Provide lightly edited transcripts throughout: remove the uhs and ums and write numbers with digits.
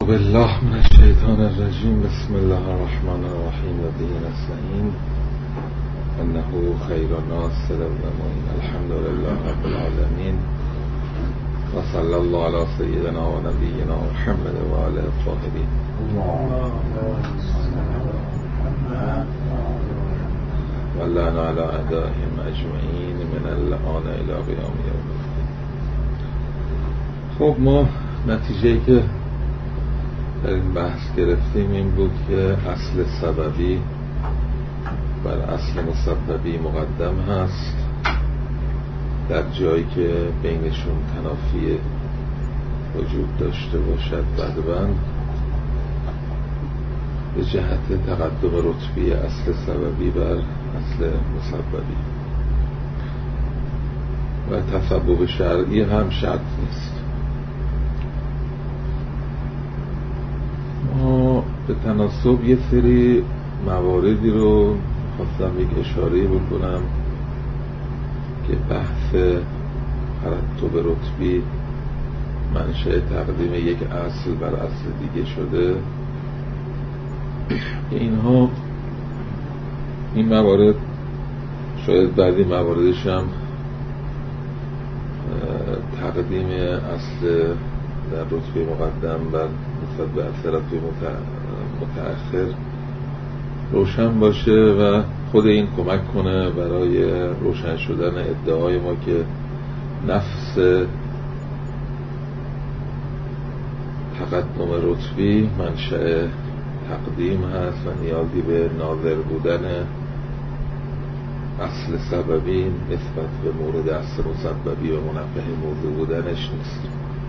بالله من الشیطان الرجیم. بسم الله الرحمن الرحیم و به نستعین انه خیر الناس المعین. الحمد لله رب العالمین و صلی الله علی سیدنا و نبینا محمد و آله الطاهرین و لعن علی اعدائهم اجمعین من اللعان الی قیام یوم الدین. خب ما نتیجه‌ای که در این بحث گرفتیم این بود که اصل سببی بر اصل مسببی مقدم هست در جایی که بینشون تنافی وجود داشته باشد. بعداً به جهت تقدم رتبی اصل سببی بر اصل مسببی و تسبب شرعی هم شرط نیست. ما به تناسب یه سری مواردی رو خواستم یک اشاره بکنم که بحث ترتب رتبی منشأ تقدیم یک اصل بر اصل دیگه شده. این موارد شاید بعضی مواردش هم تقدیم اصل در رتبه مقدم بر نسبت به اصل رتبه متأخر روشن باشه و خود این کمک کنه برای روشن شدن ادعای ما که نفس تقدم رتبی منشأ تقدیم هست و نیازی به ناظر بودن اصل سببی نسبت به مورد اصل مسببی و منبه موضوع بودنش نیست.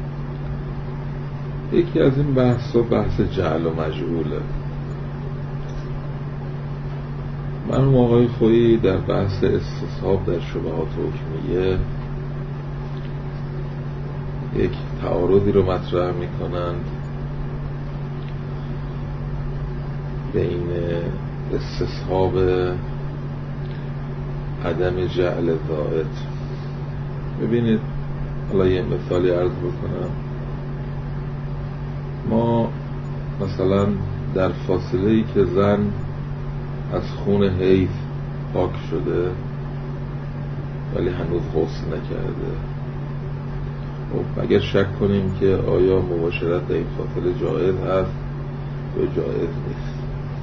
یکی از این بحث جعل و مجعوله. مرحوم آقای خویی در بحث استصحاب در شبهات حکمیه یک تعارضی رو مطرح میکنند بین استصحاب عدم جعل زائد. ببینید حالا یه مثالی عرض بکنم. ما مثلا در فاصله‌ای که زن از خون حیض پاک شده ولی هنوز غسل نکرده، خب اگر شک کنیم که آیا مباشرت در این فاصله جایز هست یا جایز نیست،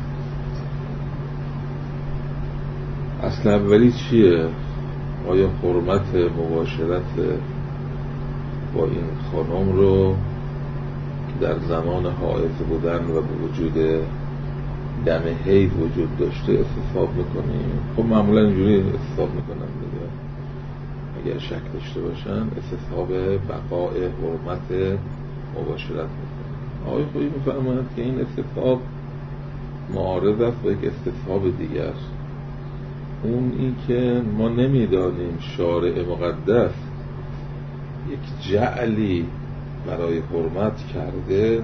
اصل اولی چیه؟ آیا حرمت مباشرت با این خانم رو در زمان حائض بودن و به وجود دم حیض وجود داشته استصحاب میکنیم؟ خب معمولا اینجوری استصحاب میکنن دیگه، اگر شک داشته باشن استصحاب بقاء حرمت مباشرت میکنن. آقای خویی میفرماید که این استصحاب معارض است با یک استصحاب دیگر. اون این که ما نمیدانیم شارع مقدس یک جعلی برای حرمت کرده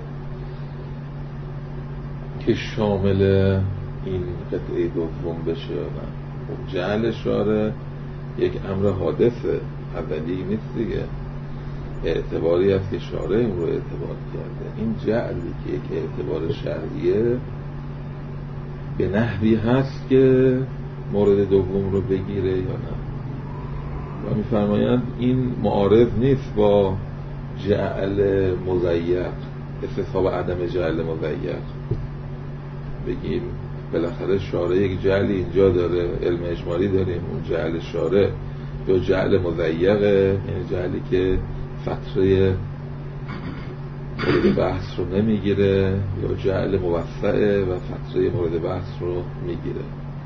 که شامل این قطعه دوم بشه یا نه. خب جعل شارع یک امر حادثه، اولی نیست دیگه، اعتباری است که شارع این رو اعتبار کرده. این جعلی که یک اعتبار شرعیه به نحوی هست که مورد دوم رو بگیره یا نه. و میفرمایند این معارض نیست با جعل مضیق، استصحاب عدم جعل مضیق. بگیم بالاخره شارع یک جعلی اینجا داره، علم اجمالی داریم، اون جعل شارع یا جعل مضیقه، یعنی جعلی که فتره مورد بحث رو نمیگیره، یا جعل موسعه و فتره مورد بحث رو میگیره.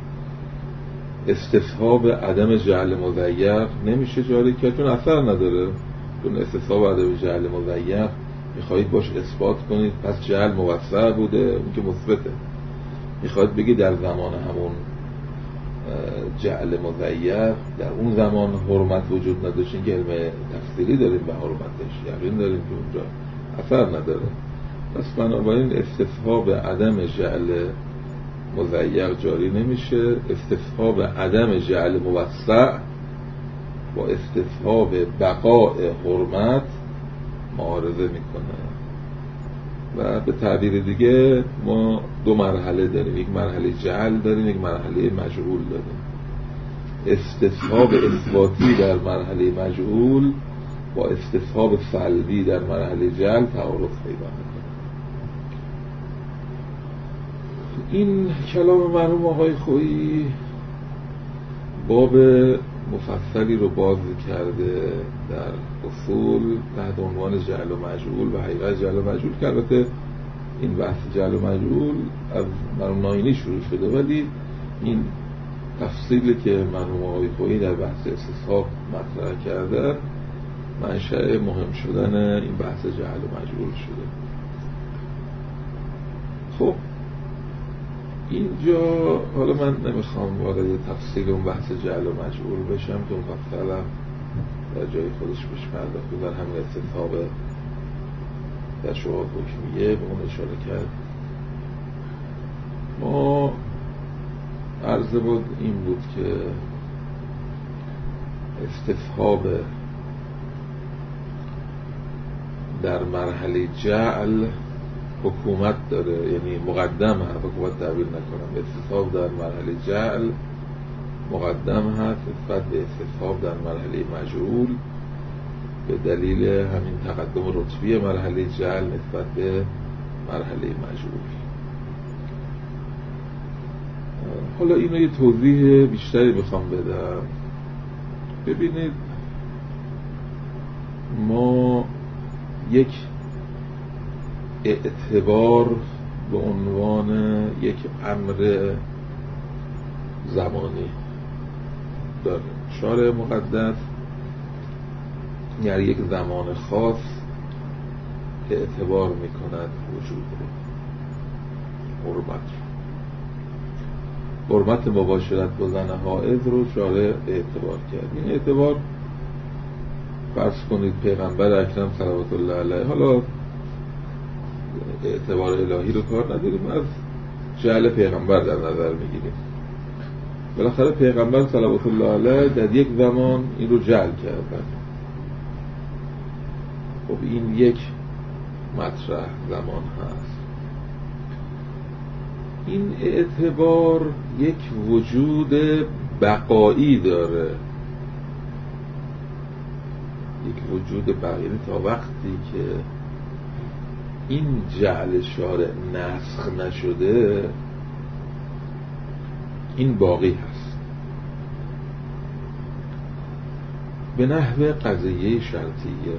استصحاب عدم جعل مضیق نمیشه جاری کرد چون اثر نداره. چون استصحاب عدم جعل مضیق میخواهید باش اثبات کنید پس جعل موسع بوده، اون که مثبته. میخواهید بگید در زمان همون جعل مضیق در اون زمان حرمت وجود نداشت، که علم تفسیری داریم به حرمتش، یقین داریم که اونجا اثر نداره. پس بنابراین استصحاب عدم جعل مضیق جاری نمیشه. استصحاب عدم جعل موسع با استصحاب بقاء حرمت معارضه میکنه. و به تعبیر دیگه ما دو مرحله داریم، یک مرحله جعل داریم، یک مرحله مجعول داریم. استصحاب اثباتی در مرحله مجعول با استصحاب سلبی در مرحله جعل تعارض پیدا میکنه. این کلام مرحوم آقای خویی باب مفصلی رو باز کرده در اصول تحت عنوان جعل و مجعول و حقیقت جعل و مجعول، که البته این بحث جعل و مجعول از مرحوم ناینی شروع شده، ولی این تفصیلی که مرحوم آقای خویی در بحث استصحاب مطرح کرده منشأ مهم شدن این بحث جعل و مجعول شده. خب اینجا حالا من نمیخوام وارد تفصیل اون بحث جعل و مجعول بشم که اون مفصلا در جای خودش بهش پرداخته، در همین استصحاب در شواهد حکمیه به اون اشاره کرد. ما عرض بود این بود که استصحاب در مرحله جعل حکومت داره، یعنی مقدم هست، حکومت تعبیر نکنم، استصحاب در مرحله جعل مقدم هست نسبت به استصحاب در مرحله مجعول به دلیل همین تقدم رتبی مرحله جعل نسبت به مرحله مجعول. حالا اینو یه توضیح بیشتری بخوام بدم. ببینید ما یک اعتبار به عنوان یک امر زمانی داریم. شارع مقدس در یک زمان خاص اعتبار میکند وجود حرمت مباشرت با زن حائض رو شارع اعتبار کرد. این اعتبار فرض کنید پیغمبر اکرم صلوات الله علیه، حالا اعتبار الهی رو کار نداریم، از جعل پیغمبر در نظر میگیریم. بالاخره پیغمبر صلوات الله علیه در یک زمان این رو جعل کردن. خب این یک مطرح زمان هست. این اعتبار یک وجود بقایی داره، یک وجود بقایی تا وقتی که این جعل شارع نسخ نشده این باقی هست. به نحو قضیه شرطیه،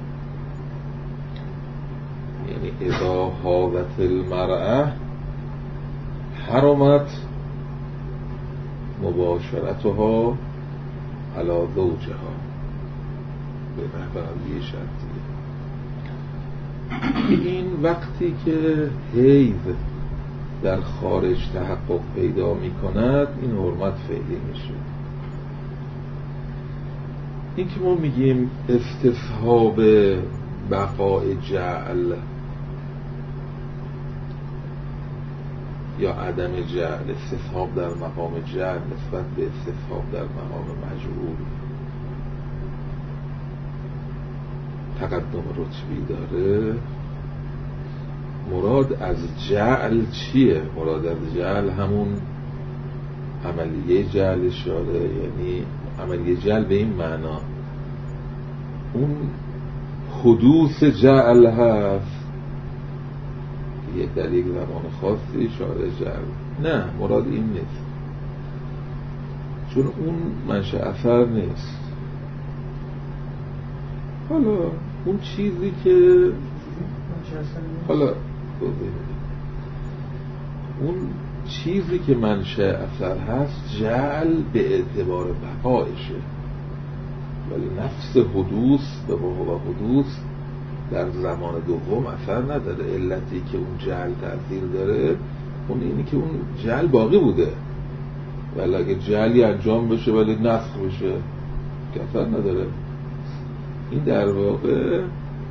یعنی اذا حاضت المرأة حرمت مباشرتها علی زوجها، به نحو قضیه شرطیه. این وقتی که حیض در خارج تحقق پیدا می کند این حرمت فعلی میشه. این که ما میگیم استصحاب بقای جعل یا عدم جعل، استصحاب در مقام جعل نسبت به استصحاب در مقام مجعول تقدم رتبی داره. مراد از جعل چیه؟ مراد از جعل همون عملیه جعل شاره، یعنی عملیه جعل به این معنا اون حدوث جعل هست یک در یک زمان خاصی شاره جعل. نه، مراد این نیست، چون اون منشأ اثر نیست. حالا اون چیزی که اون چیزی که منشأ اثر هست جعل به اعتبار بقایشه، ولی نفس حدوث به وقوع حدوث در زمان دوم اثر نداره. علتی که اون جعل تأثیر داره اون اینی که اون جعل باقی بوده، ولی اگه جعلی انجام بشه ولی نسخ بشه که اثر نداره. این در واقع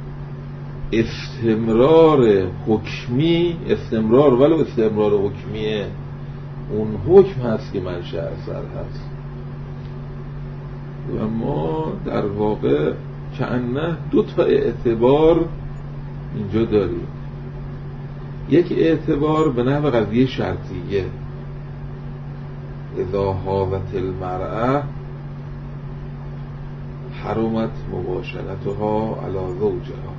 استمرار حکمی، استمرار ولو استمرار حکمیه، اون حکم هست که منشأ اثر هست. و ما در واقع کأنه دو تا اعتبار اینجا داریم. یک اعتبار به نحو قضیه شرطیه، اذا حاضت المرأة حرمت مباشرتها علی زوجها.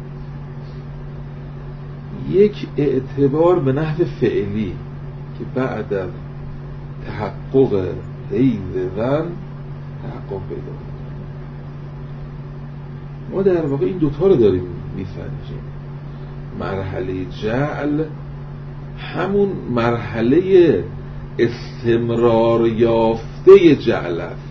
یک اعتبار به نحو فعلی که بعد از تحقق حیض زن تحقق پیدا کنه. ما در واقع این دوتا رو داریم میسنجیم. مرحله جعل همون مرحله استمرار یافته جعل است.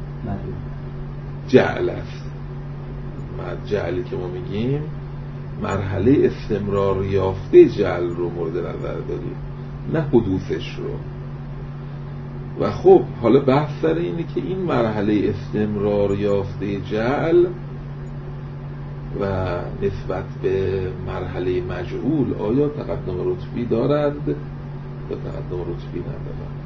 جعلی که ما میگیم مرحله استمرار یافته جعل رو مورد نظر داریم، نه حدوثش رو. و خب حالا بحث سر اینه که این مرحله استمرار یافته جعل و نسبت به مرحله مجعول آیا تقدم رتبی دارند یا تقدم رتبی ندارند؟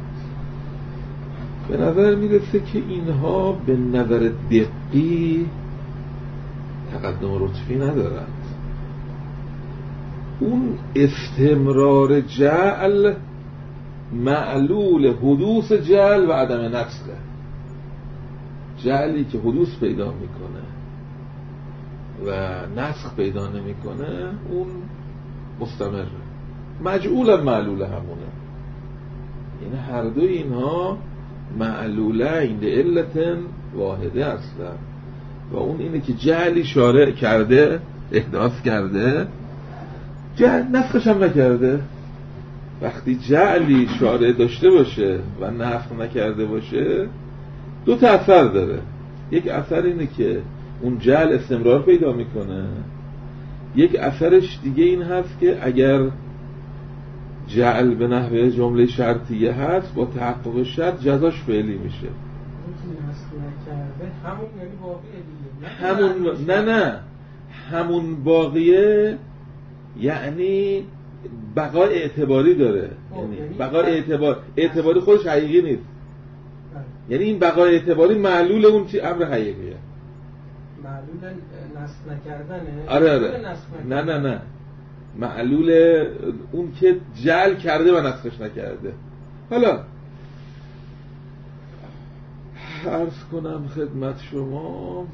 به نظر میرسه که اینها به نظر دقیق تقدم رتبی ندارند. اون استمرار جعل معلول حدوث جعل و عدم نسخه. جعلی که حدوث پیدا میکنه و نسخ پیدا نمیکنه اون مستمره. مجعول هم معلول همونه. این هر دو اینها معلولین لعلت واحده هستن و اون اینه که جعلی شارع کرده، احداث کرده، جعل نسخش هم نکرده. وقتی جعلی شارع داشته باشه و نسخ نکرده باشه دو تا اثر داره. یک اثر اینه که اون جعل استمرار پیدا میکنه، یک اثرش دیگه این هست که اگر جعل به نحوه جمله شرطیه هست با تحقق شرط جزاش فعلی میشه. همون یعنی باقیه دیگه. نه همون باقیه یعنی بقای اعتباری داره. یعنی بقای اعتباری خودش حقیقی نیست. یعنی این بقای اعتباری معلول اون چی امر حقیقیه. معلول نسخ نکردنه. آره. نه معلول اون که جعل کرده و نسخش نکرده. حالا عرض کنم خدمت شما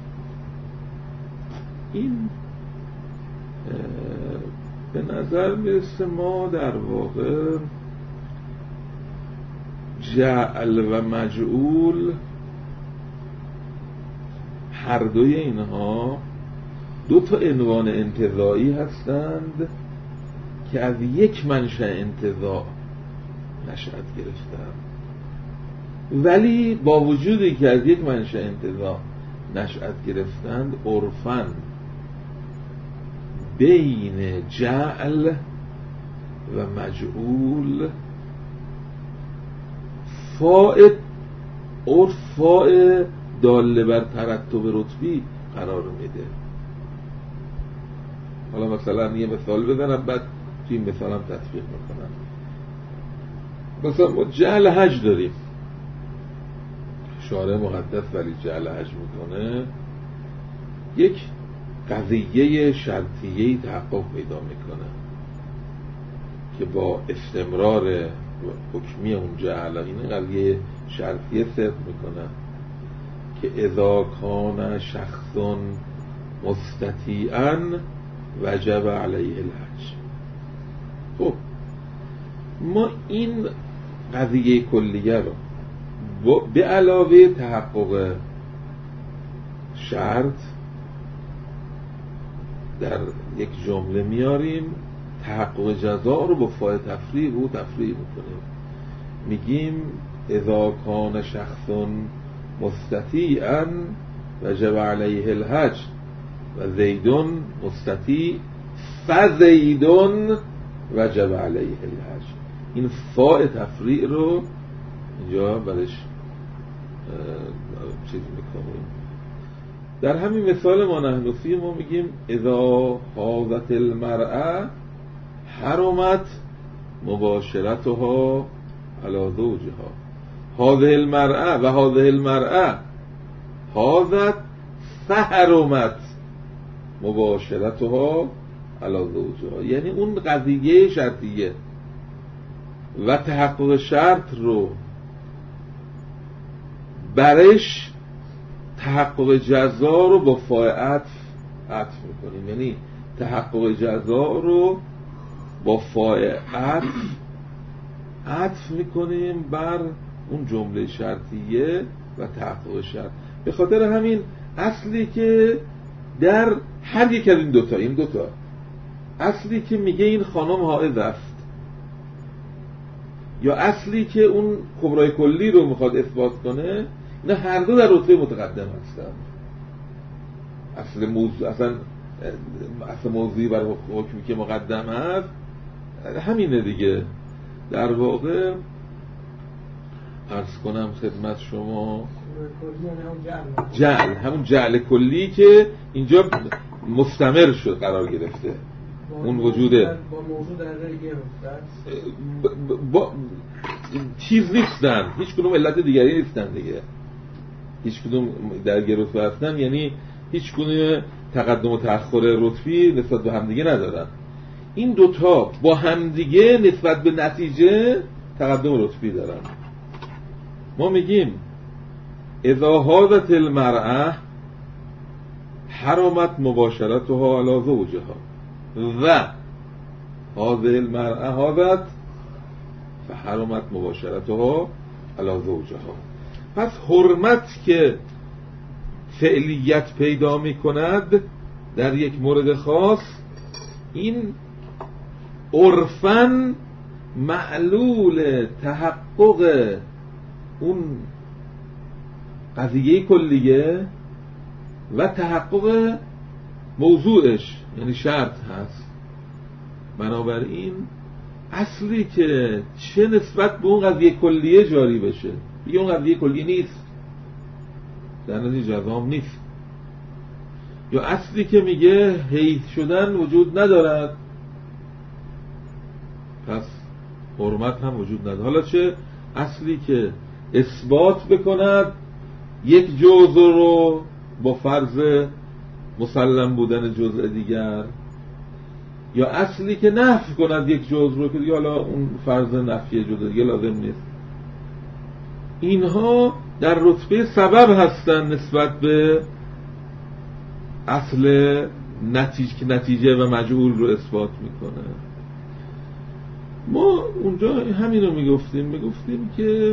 این به نظر میرسه ما در واقع جعل و مجعول هر دوی اینها دو تا عنوان انتزاعی هستند که از یک منشأ انتزاع نشأت گرفتند، ولی با وجودی که از یک منشأ انتزاع نشأت گرفتند عرفاً بین جعل و مجعول فاء داله بر ترتب رتبی قرار میده. حالا مثلا یه مثال بزنم بعد توی این مثال هم تطبیق میکنم. مثلا ما جعل حج داریم، شارع مقدس ولی جعل حج میکنه، یک قضیه شرطیه‌ای تحقق پیدا میکنه که با استمرار حکمی اون جعل این قضیه شرطیه صدق میکنه که اذا کان شخص مستطیعا وجب علیه الحج. خب ما این قضیه کلیه رو به علاوه تحقق شرط در یک جمله میاریم، تحقق جزا رو با فاء تفریع میکنیم. میگیم اذا کان شخص مستطیعا وجب علیه الحج و زیدون مستطیع فزیدون وجب علیه الحج. این فاء تفریع رو اینجا برش چیز میکنیم. در همین مثال ما نحنفی ما میگیم اذا حاضت المرأة حرمت مباشرتها علی زوجها. هذه المرأة و هذه المرأة حاضت فحرمت مباشرتها علی زوجها، یعنی اون قضیه شرطیه و تحقق شرط رو برش تحقق جزا رو با فاء عطف میکنیم، یعنی تحقق جزا رو با فاء عطف میکنیم بر اون جمله شرطیه و تحقق شرط. به خاطر همین اصلی که در هر یک از این دوتا اصلی که میگه این خانم حائض است یا اصلی که اون کبرای کلی رو میخواد اثبات کنه، نه هر دو در رتبه متقدم هستن. اصل موضوعی بر حکمی که مقدم هست همینه دیگه. در واقع عرض کنم خدمت شما همون جعل کلی که اینجا مستمر شد قرار گرفته، اون وجوده با موضوع در رأی با چیز نیستن، هیچ کدوم علت دیگری نیستن دیگه، هیچ کدوم در گرفته هستن، یعنی هیچ کدوم تقدم و تأخر رتبی نسبت به همدیگه ندارن. این دوتا با همدیگه نسبت به نتیجه تقدم رتبی دارن. ما میگیم اذا حاضت المرأة حرمت مباشرتها علی زوجها و هذه المرأة حاضت فحرمت مباشرتها علی زوجها. پس حرمت که فعلیت پیدا می کند در یک مورد خاص، این عرفاً معلول تحقق اون قضیه کلیه و تحقق موضوعش، یعنی شرط هست. بنابراین اصلی که چه نسبت به اون قضیه کلیه جاری بشه، دیگه اون قضیه کلیه نیست، در نتیجه جزام نیست. یا اصلی که میگه حیض شدن وجود ندارد، پس حرمت هم وجود ندارد. حالا چه اصلی که اثبات بکند یک جزء رو با فرض مسلم بودن جزء دیگر، یا اصلی که نفی کند یک جزء رو که دیگه حالا اون فرض نفی جزء دیگه لازم نیست. اینها در رتبه سبب هستن نسبت به اصل نتیجه و مجعول رو اثبات میکنه. ما اونجا همین رو میگفتیم که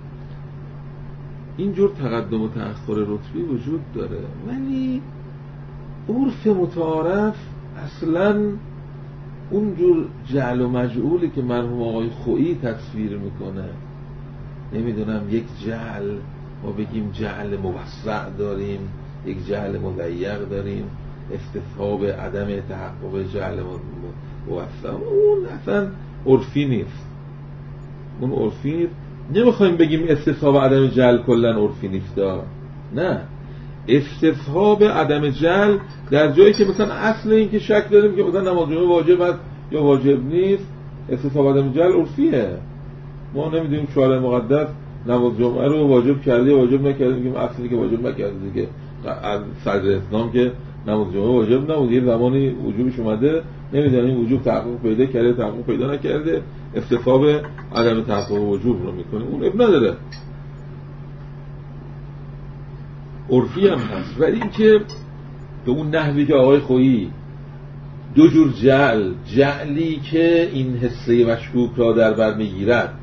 اینجور تقدم و تأخر رتبی وجود داره، ولی عرف متعارف اصلا اونجور جعل و مجعولی که مرحوم آقای خویی تصویر میکنه، نمیدونم یک جعل ما بگیم جعل موسع داریم، یک جعل مضیق داریم، استصحاب عدم تحقق جعل موسع، اون اصلا عرفی نیست. اون عرفی نمیخوایم بگیم استصحاب عدم جعل کلن عرفی نیست، نه، استصحاب عدم جعل در جایی که مثلا اصل این که شک داریم که مثلا نماز جمعه واجب است یا واجب نیست، استصحاب عدم جعل عرفیه. ما نمیدونیم شارع مقدس نماز جمعه رو واجب کرده یا واجب نکرده، میگیم اصلی که واجب نکرده دیگه. صدر اسلام که نماز جمعه واجب نبود، یه زمانی وجوبش اومده، نمیدونیم وجوب تحقق پیدا کرده تحقق پیدا نکرده، استصحاب عدم تحقق وجوب رو میکنه، اون اب نداره، عرفی هم هست. ولی این که به اون نحوی که آقای خویی دو جور جعلی که این حسه مشکوک را در بر میگیرد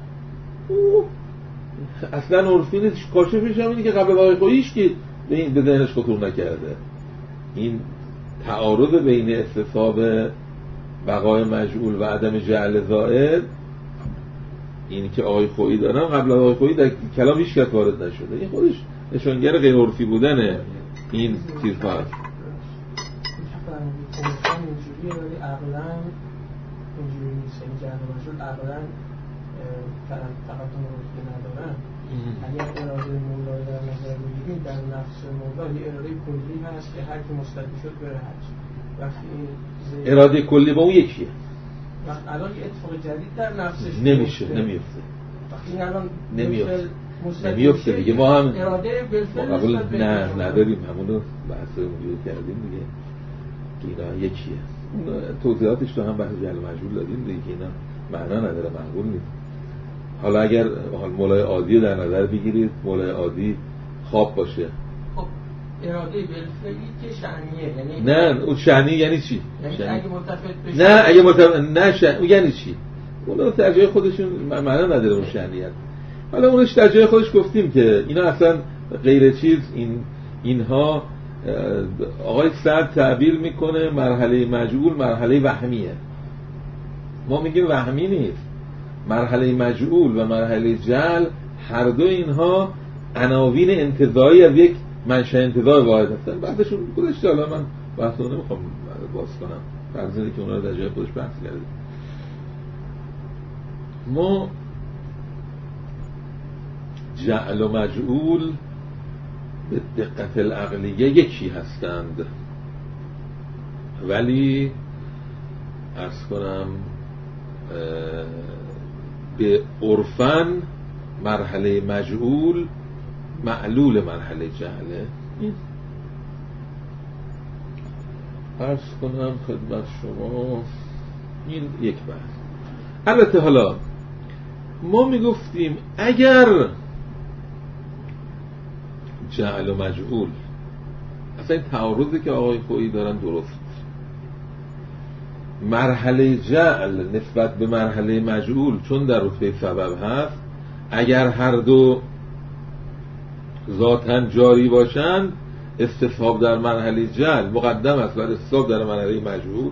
اصلا عرفی نیست. کاشفش هم اینه که قبل آقای خوییش که به ذهنش خطور نکرده. این تعارض بین استصحاب بقای مجعول و عدم جعل زائد، این که آقای خویی دارن قبل آقای خویی در کلام هیچ کس وارد نشده، این خودش نشانگر غیر عرفی بودن این چیزها هست. اینجوریه ولی عقلا اینجوری نیست، یعنی جعل مجعول عقلا تقدم رتبه ندارن. اگر اراده مولای در نظر بگیریم، در نفس مولا یه اراده کلی هست که هر کی مستقیم شد بره حج. وقتی اراده کلی با اون یکیه، وقتی الان یه اتفاق جدید در نفسش نمیفته. وقتی این الان نمیفته دیگه. ما هم اراده بالفعل نداریم، همونو بحث اونجوری کردیم دیگه که اینا یکیه. توضیحاتش تو هم بحث جعل مجهول دادیم دیگه، اینا معنا نداره، معقول نیست. حالا اگر مولای عادی رو در نظر بگیرید، مولای عادی خواب باشه، خب اراده بالفعلی که شأنیه، یعنی نه اون شأنی یعنی چی؟ یعنی اگه متفق بشه، نه اگه متفق نشه اون یعنی چی؟ اون در جای خودشون معنا نداره اون شأنیت. حالا اونش در جای خودش گفتیم که اینا اصلا غیر چیز، اینها آقای سعد تعبیر میکنه مرحله مجعول مرحله وهمیه. ما میگیم وهمی نیست. مرحله مجعول و مرحله جعل هر دو اینها عناوین انتزاعی از یک منشأ انتزاع واحد هستن. بعدشون گذشته، حالا من بحث رو نمیخوام باز کنم، فرض اینه که اونا رو در جای خودش بحث کردیم. ما جعل و مجعول به دقت العقلیه یکی هستند، ولی عرض کنم به عرفن مرحله مجعول معلول مرحله جهله. عرض کنم خدمت شما این یک بحث. البته حالا ما میگفتیم اگر جعل و مجعول، اصلا این تعارضی که آقای خویی دارن درست، مرحله جعل نسبت به مرحله مجعول چون در رتبه سبب هست، اگر هر دو ذاتاً جاری باشند استصحاب در مرحله جعل مقدم است بر استصحاب در مرحله مجعول،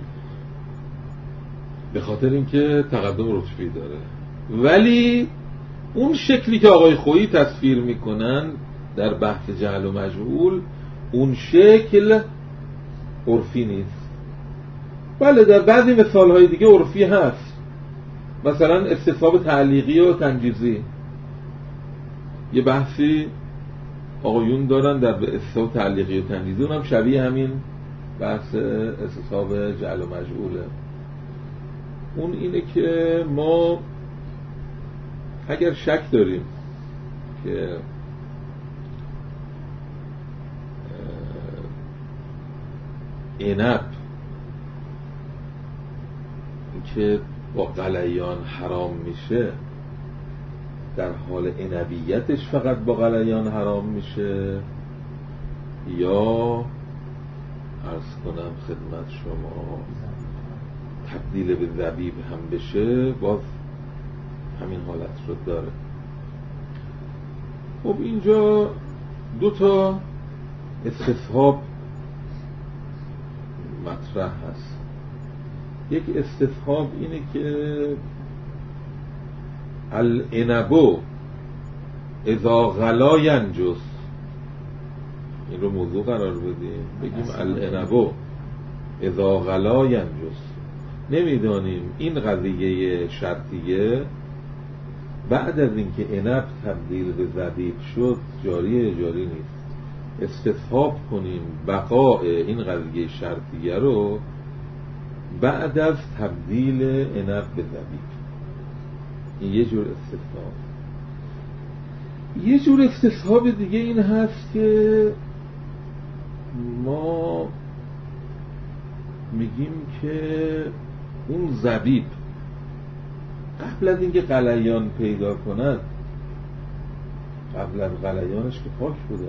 به خاطر اینکه تقدم رتبی داره. ولی اون شکلی که آقای خویی تصویر میکنن در بحث جعل و مجعول، اون شکل عرفی نیست. بله در بعضی مثالهای دیگه عرفی هست، مثلا استصحاب تعلیقی و تنجیزی، یه بحثی آقایون دارن در استصحاب تعلیقی و تنجیزی، اونم شبیه همین بحث استصحاب جعل و مجعوله. اون اینه که ما اگر شک داریم که عنب که با غلیان حرام میشه، در حال عنبیتش فقط با غلیان حرام میشه، یا عرض کنم خدمت شما تبدیل به زبیب هم بشه، باز همین حالت رو داره. خب اینجا دو تا استصحاب مطرح هست. یک استصحاب اینه که العنب اذا غلا ینجس، این رو موضوع قرار بدیم، بگیم العنب اذا غلا ینجس. نمیدانیم این قضیه شرطیه بعد از اینکه عنب تبدیل به زبیب شد جاری نیست. استصحاب کنیم بقاء این قضیه شرطیه رو بعد از تبدیل عنب به زبیب. این یه جور استصحاب. یه جور استصحاب دیگه این هست که ما میگیم که اون زبیب قبل از اینکه غلیان پیدا کند، قبل از غلیانش که پاک بوده.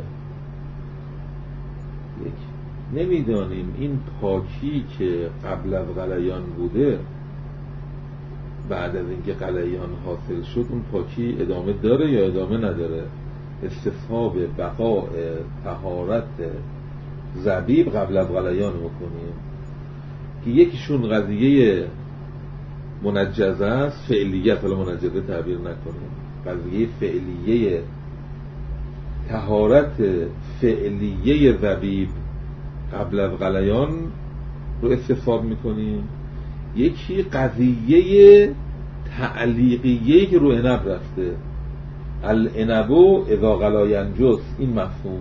یک نمیدانیم این پاکی که قبل از غلیان بوده بعد از اینکه غلیان حاصل شد اون پاکی ادامه داره یا ادامه نداره. استصحاب بقاء طهارت زبیب قبل از غلیان بکنیم که یکیشون قضیه منجزه است، فعلیت، حالا منجزه تعبیر نکنیم، قضیه فعلیه طهارت فعلیه زبیب قبل از غلیان رو استصحاب میکنیم. یکی قضیه تعلیقیه که رو عنب رفته، العنب اذا غلا ینجس، این مفهوم.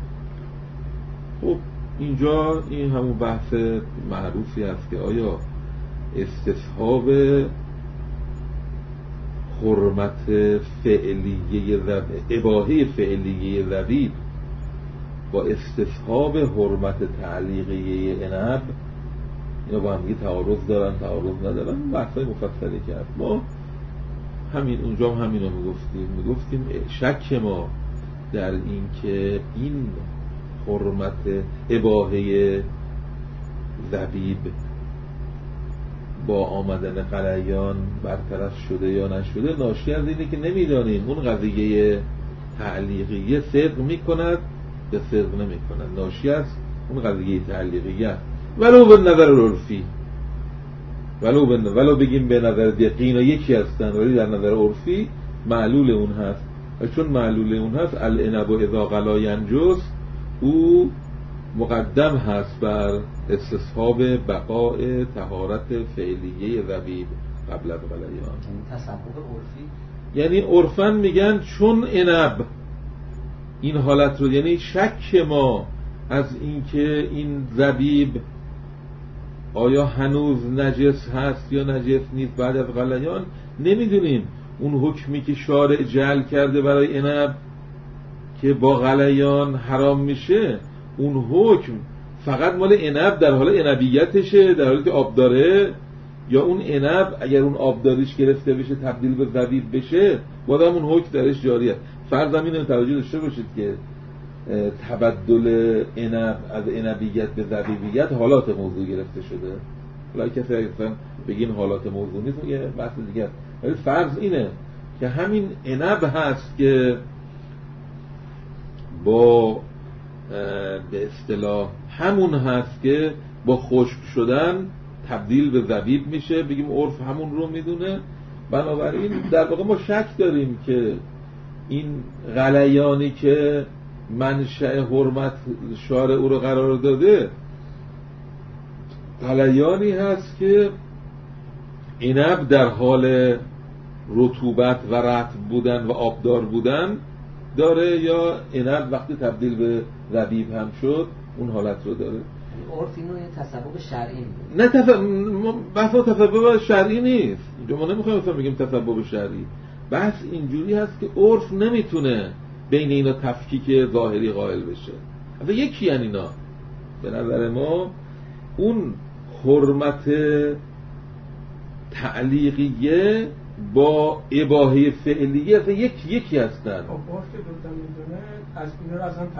خب اینجا این همون بحث معروفی هست که آیا استصحاب حرمت فعلیه اباحه فعلیه زبیب با استصحاب حرمت تعلیقیه عنب اینا با هم دیگه تعارض دارن تعارض ندارن، بحثای مفصلی کرد. ما همین اونجا هم همین رو میگفتیم شک ما در این که این حرمت اباحه زبیب با آمدن قلیان برطرف شده یا نشده ناشی از اینه که نمیدانیم اون قضیه تعلیقیه صدق میکند یا صدق نمیکند، ناشی از اون قضیه تعلیقیه ولو به نظر عرفی، ولو بگیم به نظر دقیق اینا یکی هستن ولی در نظر عرفی معلول اون هست و چون معلول اون هست العنب اذا غلا ینجس او مقدم هست بر استصحاب بقاء طهارت فعلیه زبیب قبل از غلیان. تصور عرفی یعنی عرفاً میگن چون عنب این حالت رو، یعنی شک ما از اینکه این زبیب آیا هنوز نجس هست یا نجس نیست بعد از غلیان نمیدونیم. اون حکمی که شارع جعل کرده برای عنب که با غلیان حرام میشه، اون حکم فقط مال عنب در حال عنبیتشه در حالی که آب داره، یا اون عنب اگر اون آبداریش گرفته بشه تبدیل به زبیب بشه بازم اون حکم درش جاریه. فرضاً اینو توجه داشته باشید که تبدل عنب از عنبیت به زبیبیت حالات موضوع گرفته شده. حالا کسی اگه بگین حالات موضوع نیست یه بحث دیگه است، ولی فرض اینه که همین عنب هست که با به اصطلاح همون هست که با خشک شدن تبدیل به زبیب میشه، بگیم عرف همون رو میدونه. بنابراین در واقع ما شک داریم که این غلیانی که منشأ حرمت شارع او رو قرار داده غلیانی هست که عنب در حال رطوبت و رطب بودن و آبدار بودن داره یا عنب وقتی تبدیل به زبیب هم شد اون حالت رو داره. عرف اینو یه تسبب شرعی میگه. نه بحث تسبب شرعی نیست اینجا، ما نمیخوایم مثلا بگیم تسبب شرعی، بحث اینجوری هست که عرف نمیتونه بین اینا تفکیک ظاهری قائل بشه. اصلا یکی یعنی اینا به نظر ما اون حرمت تعلیقیه با اباحه فعلیه اصلا یکی هستن. عرف که دوتا میدونه از اینا رو اصلا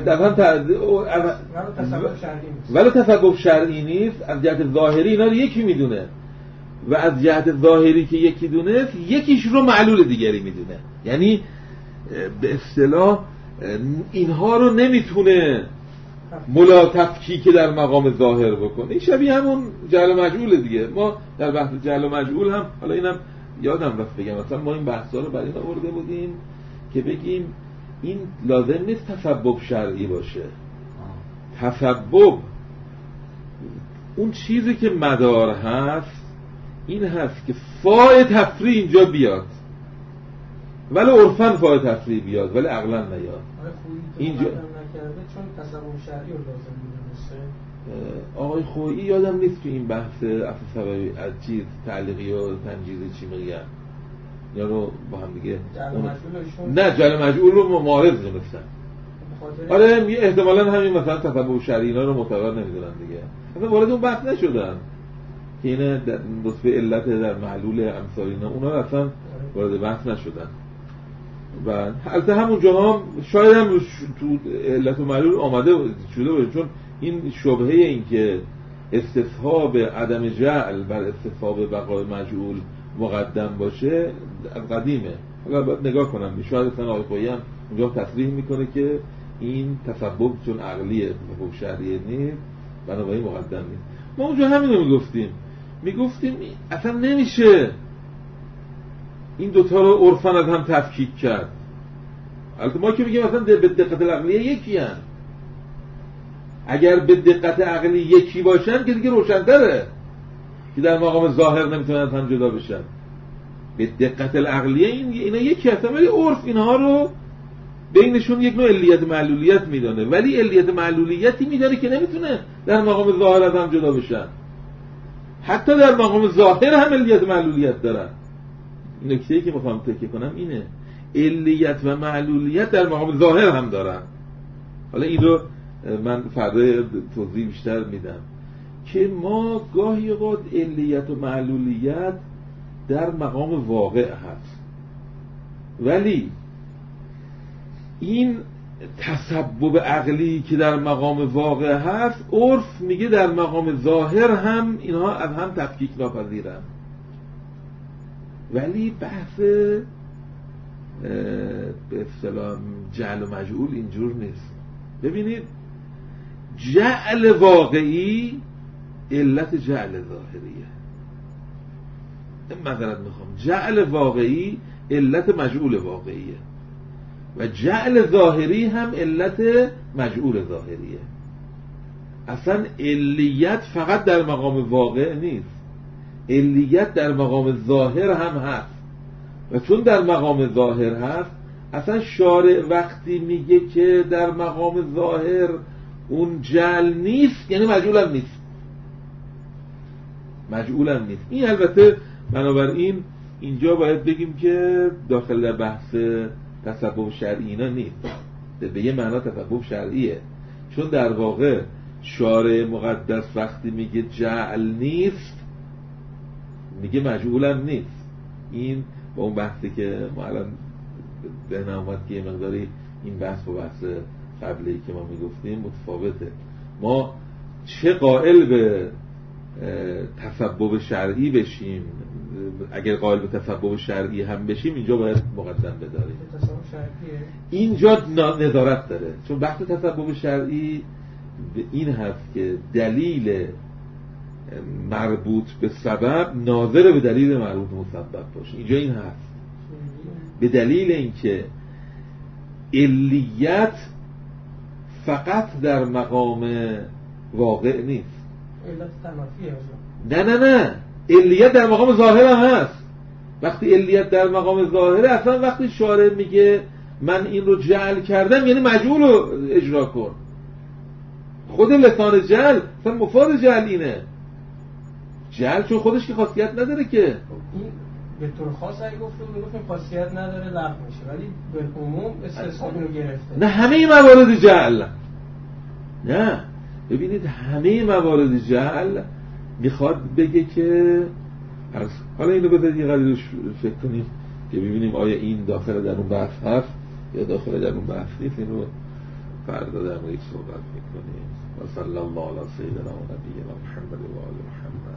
تفکیک ولی تسبب شرعی نیست. از جهت ظاهری اینا رو یکی میدونه و از جهت ظاهری که یکی دونه یکیش رو معلول دیگری میدونه، یعنی به اصطلاح اینها رو نمیتونه ملا تفکیک در مقام ظاهر بکنه. این شبیه همون جعل و مجعول دیگه. ما در بحث جعل و مجعول هم حالا اینم یادم رفت بگم، مثلا ما این بحثا رو برای این آورده بودیم که بگیم این لازم نیست تسبب شرعی باشه. تسبب اون چیزی که مدار هست این هست که فاعل تفریع اینجا بیاد ولی عرفاً فاعل تفریع بیاد ولی عقلاً نیاد. اینجا نکرده چون تسبب شرعی رو لازم می‌دونسته. آقای خویی یادم نیست که این بحث سببی از چیز تعلیقی و تنجیزی چی میگن یا رو با هم دیگه نه جعل مجعول رو معارض دونستن. آره احتمالاً همین مثلا تسبب شرعی اینا رو معتبر نمیدونن دیگه، اصلا وارد اون بحث نشدن که اینه رتبه علت در معلول امثال اینا اونا اصلا وارد بحث نشدن. و البته همون جاها هم شاید هم تو علت و معلول آمده شده باشه، چون این شبهه این که استصحاب عدم جعل بر استصحاب بقای مجعول مقدم باشه از قدیمه. حالا باید نگاه کنم شاید اصلا آقای خویی هم اونجا تصریح میکنه که این تسبب چون عقلیه تسبب شرعیه نیست بنابراین مقدم نیست. ما اونجا همین رو میگفتیم اصلا نمیشه این دوتا رو عرفاً از هم تفکیک کرد. البته ما که میگیم مثلا به دقت عقلیه یکی هن. اگر به دقت عقلی یکی باشن که دیگه روشن‌تره که در مقام ظاهر نمیتونن از هم جدا بشن. به دقت العقلیه اینا یکی هستن ولی عرف اینها رو بینشون یک نوع علیت معلولیت میدانه، ولی علیت معلولیتی میدانه که نمیتونه در مقام ظاهر از هم جدا بشن. حتی در مقام ظاهر هم علیت معلولیت دارن. این نکته‌ای که میخوام تکیه کنم اینه، علیت و معلولیت در مقام ظاهر هم دارن. حالا این رو من فردا توضیح بیشتر میدم که ما گاهی اوقات علیت و معلولیت در مقام واقع هست، ولی این تسبب عقلی که در مقام واقع هست، عرف میگه در مقام ظاهر هم اینها از هم تفکیک ناپذیرن. ولی بحث به اصطلاح جعل و مجعول اینجور نیست. ببینید جعل واقعی علت جعل ظاهریه. معذرت میخوام، جعل واقعی علت مجعول واقعیه و جعل ظاهری هم علت مجعول ظاهریه. اصلا علیت فقط در مقام واقع نیست، علیت در مقام ظاهر هم هست و چون در مقام ظاهر هست، اصلا شارع وقتی میگه که در مقام ظاهر اون جعل نیست، یعنی مجعول هم نیست، مجعول هم نیست. این البته بنابراین اینجا باید بگیم که داخل در بحث تسبب شرعی اینا نیست، به یه معنا تسبب شرعیه، چون در واقع شارع مقدس وقتی میگه جعل نیست میگه مجعول هم نیست. این با اون بحثی که ما الان ذهن اومد که یه مقداری این بحث با بحث قبلی که ما میگفتیم متفاوته. ما چه قائل به تسبب شرعی بشیم، اگر قائل به تسبب شرعی هم بشیم اینجا باید مقدم بداریم. اینجا نظارت داره، چون بحث تسبب شرعی این هست که دلیل مربوط به سبب ناظر به دلیل مربوط به مسبب باشه. اینجا این هست، به دلیل اینکه علیت فقط در مقام واقع نیست. علت تنافیه. نه علیت در مقام ظاهر هم هست. وقتی علیت در مقام ظاهره، اصلا وقتی شارع میگه من این رو جعل کردم یعنی مجعول رو اجرا کن. خود لسان جعل اصلا مفاد جعل اینه. جعل چون خودش که خاصیت نداره که این به طور خاص اگه گفتیم خاصیت نداره لغو میشه، ولی به عموم استثناء رو گرفته. نه همه موارد جعل، نه ببینید همه موارد جعل میخواد بگه که حالا اینو بذارید یه قدری فکر کنیم که ببینیم آیا این داخل در اون بحث هست یا داخل در اون بحث نیست. اینو فردا در موردش صحبت میکنیم. و صلی الله علی سیدنا و نبینا محمد و آل محمد.